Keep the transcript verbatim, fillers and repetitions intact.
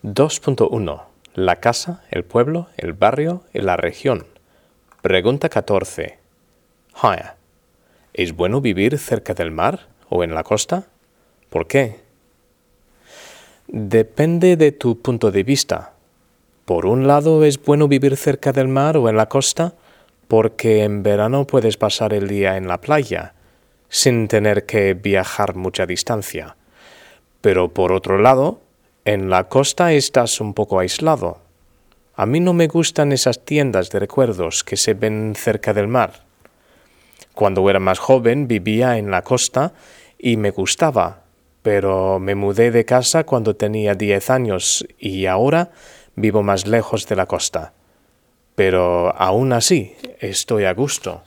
dos punto uno. La casa, el pueblo, el barrio y la región. Pregunta catorce. Haya. ¿Es bueno vivir cerca del mar o en la costa? ¿Por qué? Depende de tu punto de vista. Por un lado, es bueno vivir cerca del mar o en la costa porque en verano puedes pasar el día en la playa sin tener que viajar mucha distancia. Pero por otro lado, en la costa estás un poco aislado. A mí no me gustan esas tiendas de recuerdos que se ven cerca del mar. Cuando era más joven vivía en la costa y me gustaba, pero me mudé de casa cuando tenía diez años y ahora vivo más lejos de la costa. Pero aún así estoy a gusto.